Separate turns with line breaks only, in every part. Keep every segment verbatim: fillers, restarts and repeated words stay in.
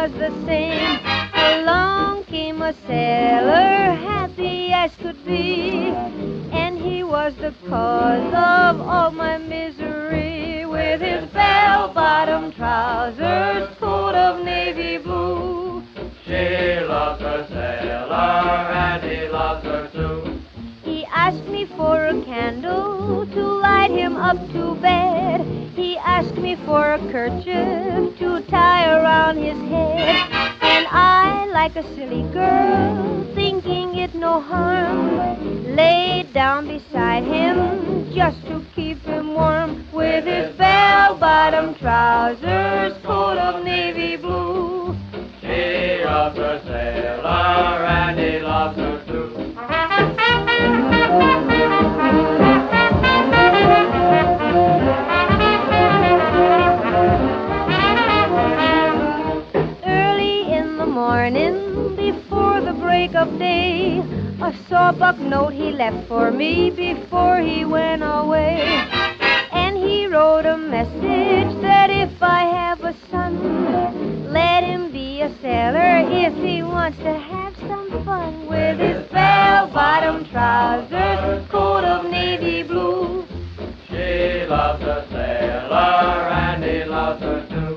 was the same. Along came a sailor, happy as could be, and he was the cause of all my misery. With his bell-bottom trousers, coat of navy blue.
She loves her sailor and he loves her too.
He asked me for a candle to light him up to bed. He asked me for a kerchief to tie around his head. And I, like a silly girl, thinking it no harm, laid down beside him just to keep him warm. With his bell-bottom trousers, coat of navy blue.
She loves her sailor and he loves her too.
Early in the morning, before the break of day, a sawbuck note he left for me before he went away. And he wrote a message that if I have a son, let him be a sailor if he wants to have some fun. With his bell-bottom trousers, coat of navy blue.
She loves her sailor and he loves her too.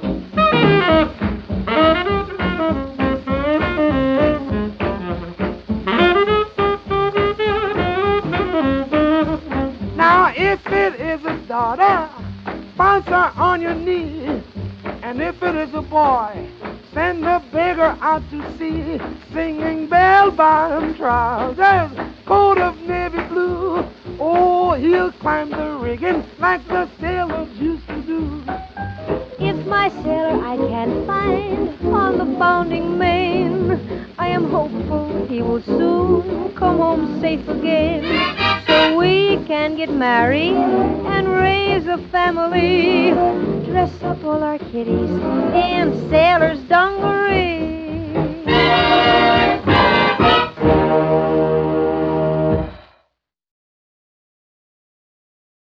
Now if it is a daughter, bounce her on your knee. And if it is a boy, send the beggar out to sea, singing bell-bottom trousers, coat of navy blue. Oh, he'll climb the rigging like the sailors used to do.
If my sailor I can find on the bounding main, I am hopeful he will soon come home safe again, so we can get married and raise a family, dress up all our kiddies in sailors' dungarees.